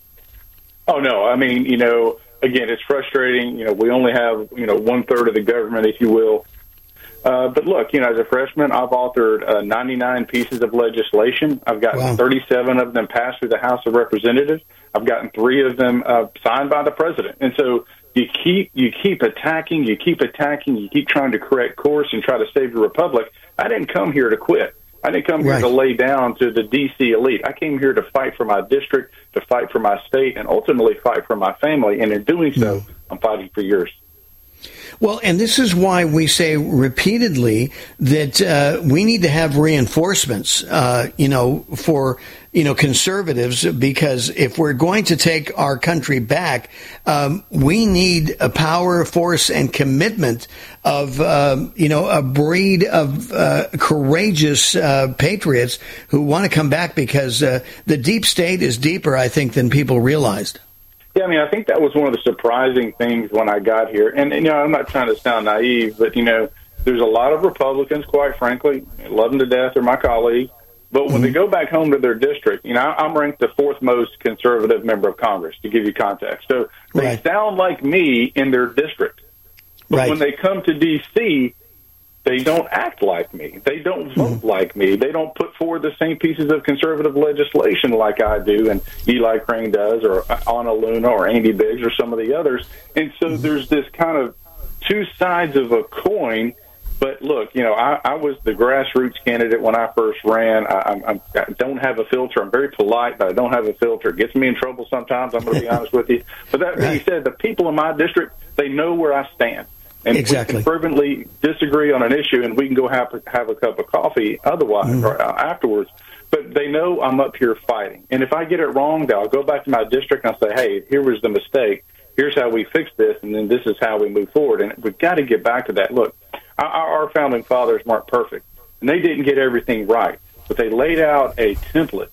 Oh, no. I mean, again, it's frustrating. We only have, 1/3 of the government, if you will. But look, as a freshman, I've authored 99 pieces of legislation. I've gotten 37 of them passed through the House of Representatives. I've gotten 3 of them signed by the president. And so you keep attacking, you keep trying to correct course and try to save the republic. I didn't come here to quit. I didn't come here to lay down to the D.C. elite. I came here to fight for my district, to fight for my state, and ultimately fight for my family. And in doing so, I'm fighting for yours.
Well, and this is why we say repeatedly that we need to have reinforcements, for, conservatives, because if we're going to take our country back, we need a power, force, and commitment of, a breed of courageous patriots who want to come back, because the deep state is deeper, I think, than people realized.
Yeah, I think that was one of the surprising things when I got here. And, I'm not trying to sound naive, but, there's a lot of Republicans, quite frankly, love them to death, they're my colleagues. But when they go back home to their district, I'm ranked the 4th most conservative member of Congress, to give you context. So they sound like me in their district. But when they come to D.C., they don't act like me. They don't vote like me. They don't put forward the same pieces of conservative legislation like I do and Eli Crane does, or Anna Luna or Andy Biggs or some of the others. And so there's this kind of two sides of a coin. But look, I was the grassroots candidate when I first ran. I don't have a filter. I'm very polite, but I don't have a filter. It gets me in trouble sometimes, I'm going to be honest with you. But that being said, the people in my district, they know where I stand. And we can fervently disagree on an issue, and we can go have a cup of coffee otherwise or afterwards. But they know I'm up here fighting. And if I get it wrong, I'll go back to my district and I'll say, hey, here was the mistake. Here's how we fix this, and then this is how we move forward. And we've got to get back to that. Look, our founding fathers weren't perfect, and they didn't get everything right. But they laid out a template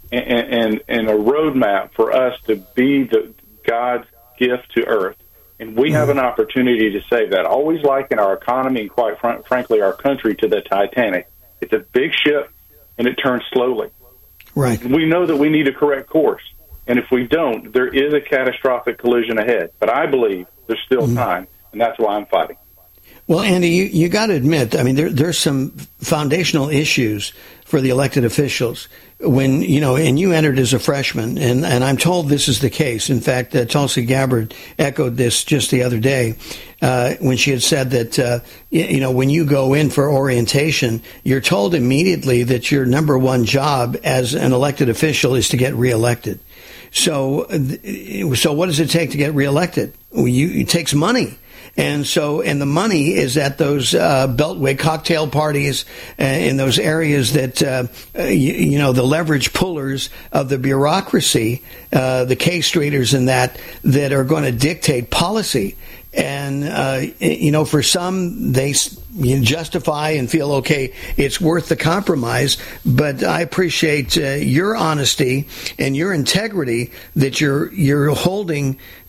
and a roadmap for us to be God's gift to earth. And we have an opportunity to save that. Always liken our economy and, quite frankly, our country to the Titanic. It's a big ship, and it turns slowly.
Right.
We know that we need a correct course. And if we don't, there is a catastrophic collision ahead. But I believe there's still time, and that's why I'm fighting.
Well, Andy, you got to admit, there's some foundational issues for the elected officials when, and you entered as a freshman, and I'm told this is the case. In fact, Tulsi Gabbard echoed this just the other day when she had said that, when you go in for orientation, you're told immediately that your number one job as an elected official is to get reelected. So what does it take to get reelected? It takes money. And the money is at those Beltway cocktail parties in those areas that, the leverage pullers of the bureaucracy, the K Streeters and that are going to dictate policy. And, for some, they justify and feel, okay, it's worth the compromise. But I appreciate your honesty and your integrity that you're holding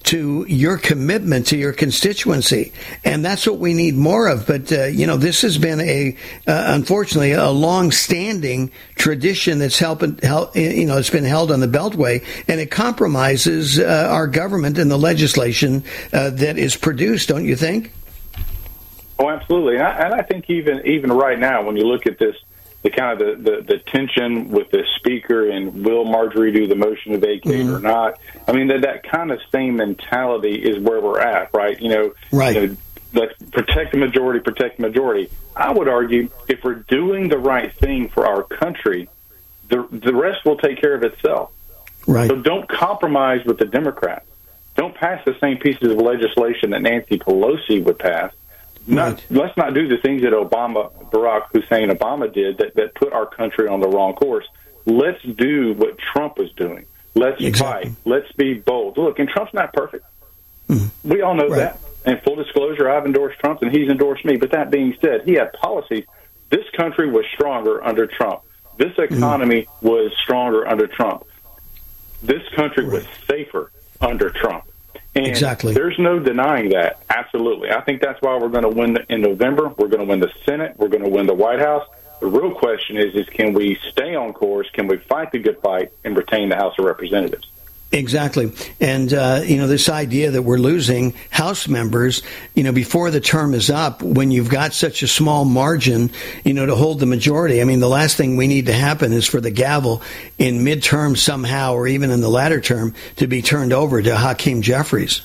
to your commitment to your constituency, and that's what we need more of. But this has been unfortunately a long-standing tradition that's it's been held on the Beltway, and it compromises our government and the legislation that is produced. Don't you think?
Oh, absolutely. And I think even right now, when you look at this, the kind of the tension with the speaker and will Marjorie do the motion to vacate or not? I mean, that kind of same mentality is where we're at, right? Right. Let's protect the majority. I would argue if we're doing the right thing for our country, the rest will take care of itself.
Right.
So don't compromise with the Democrats. Don't pass the same pieces of legislation that Nancy Pelosi would pass. Let's not do the things that Barack Hussein Obama did that put our country on the wrong course. Let's do what Trump was doing. Let's fight. Let's be bold. Look, and Trump's not perfect. We all know that. And full disclosure, I've endorsed Trump and he's endorsed me. But that being said, he had policies. This country was stronger under Trump. This economy was stronger under Trump. This country was safer under Trump. And there's no denying that. Absolutely. I think that's why we're going to win in November. We're going to win the Senate. We're going to win the White House. The real question is can we stay on course? Can we fight the good fight and retain the House of Representatives?
Exactly. And, this idea that we're losing House members, before the term is up, when you've got such a small margin, to hold the majority. I mean, the last thing we need to happen is for the gavel in midterm somehow, or even in the latter term, to be turned over to Hakeem Jeffries.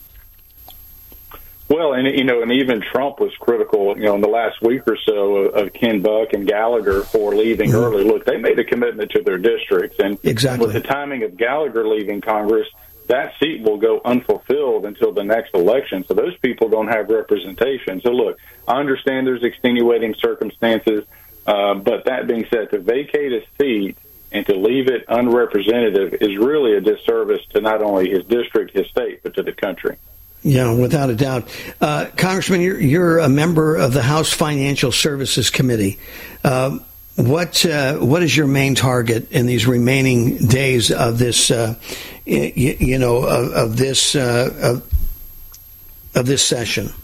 Well, and even Trump was critical, in the last week or so of Ken Buck and Gallagher for leaving early. Look, they made a commitment to their districts, and with the timing of Gallagher leaving Congress, that seat will go unfulfilled until the next election. So those people don't have representation. So look, I understand there's extenuating circumstances, but that being said, to vacate a seat and to leave it unrepresentative is really a disservice to not only his district, his state, but to the country.
Yeah, without a doubt. Congressman, you're a member of the House Financial Services Committee. What is your main target in these remaining days of this, of this session?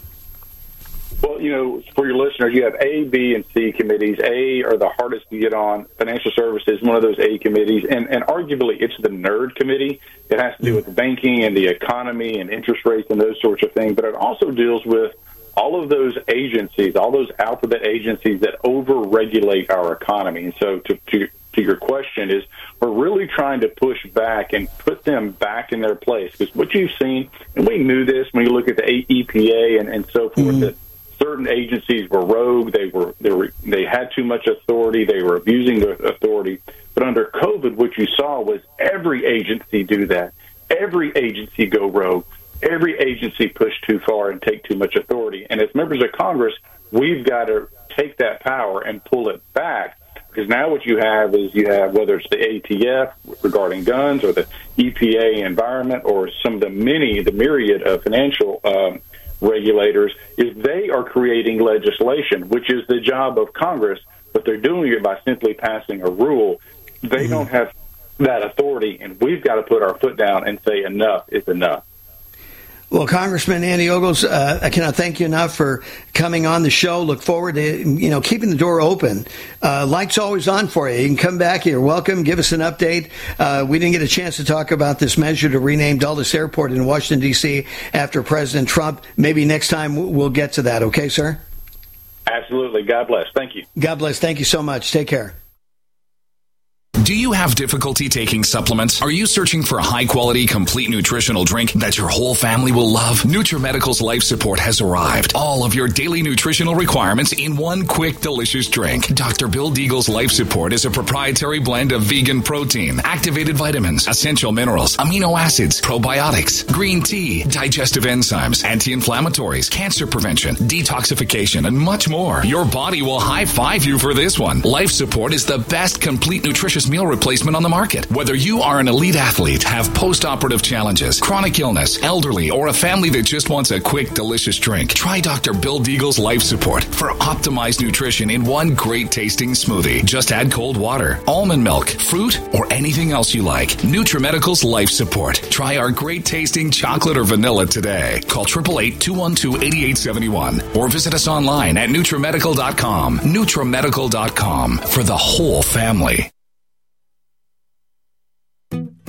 Well, for your listeners, you have A, B, and C committees. A are the hardest to get on. Financial services, one of those A committees. And arguably, it's the nerd committee. It has to do with banking and the economy and interest rates and those sorts of things. But it also deals with all of those agencies, all those alphabet agencies that over-regulate our economy. And so to your question is, we're really trying to push back and put them back in their place. Because what you've seen, and we knew this when you look at the EPA and so forth, that certain agencies were rogue. They had too much authority. They were abusing their authority. But under COVID, what you saw was every agency do that. Every agency go rogue. Every agency push too far and take too much authority. And as members of Congress, we've got to take that power and pull it back. Because now what you have is whether it's the ATF regarding guns or the EPA environment or some of the myriad of financial regulators, is they are creating legislation, which is the job of Congress, but they're doing it by simply passing a rule. They don't have that authority, and we've got to put our foot down and say enough is enough.
Well, Congressman Andy Ogles, I cannot thank you enough for coming on the show. Look forward to, keeping the door open. Light's always on for you. You can come back. You're welcome. Give us an update. We didn't get a chance to talk about this measure to rename Dulles Airport in Washington, D.C. after President Trump. Maybe next time we'll get to that. Okay, sir?
Absolutely. God bless. Thank you.
God bless. Thank you so much. Take care.
Do you have difficulty taking supplements? Are you searching for a high-quality, complete nutritional drink that your whole family will love? NutriMedical's Life Support has arrived. All of your daily nutritional requirements in one quick, delicious drink. Dr. Bill Deagle's Life Support is a proprietary blend of vegan protein, activated vitamins, essential minerals, amino acids, probiotics, green tea, digestive enzymes, anti-inflammatories, cancer prevention, detoxification, and much more. Your body will high-five you for this one. Life Support is the best complete nutritious meal replacement on the market. Whether you are an elite athlete, have post-operative challenges, chronic illness, elderly, or a family that just wants a quick, delicious drink, try Dr. Bill Deagle's Life Support for optimized nutrition in one great tasting smoothie. Just add cold water, almond milk, fruit, or anything else you like. NutriMedical's Life Support. Try our great tasting chocolate or vanilla today. Call 888-212-8871 or visit us online at NutriMedical.com. NutriMedical.com for the whole family.